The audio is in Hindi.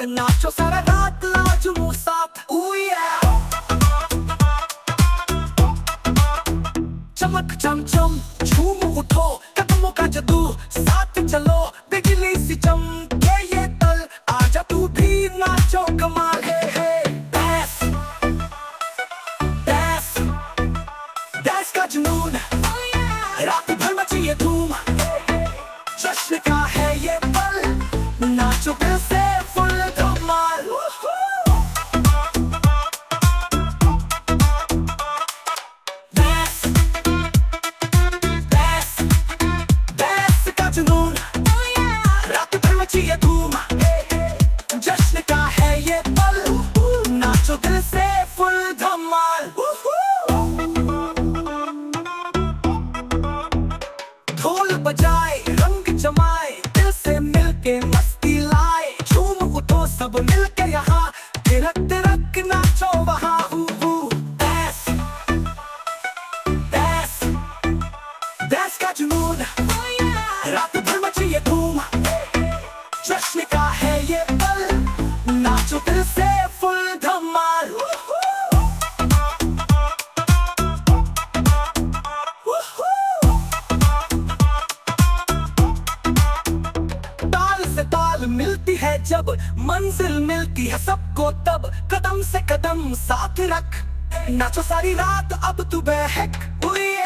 नाचो सारा रात लाजमू साथ चमक चमचम झूम उठो कदमों का जादू साथ चलो बिजली सी चमके ये तल आजा तू भी नाचो कमाल है डैश डैश डैश का जुनून रात भर मची ये धूम जश्न का है ये पल नाचो दिल से फुल धमाल ये धूम जश्न का है ये पल नाचो दिल से फुल धमाल ढोल बजाए रंग जमाए दिल से मिलके मस्ती लाए झूम उठो सब मिलके यहाँ थिरक थिरक नाचो वहाँ डैश डैश डैश का जुनून रात भर मची ये धूम जश्न का है ये पल नाचो दिल से फुल धमाल ताल से ताल मिलती है जब मंजिल मिलती है सबको तब कदम से कदम साथ रख नाचो सारी रात अब तू बहक हुई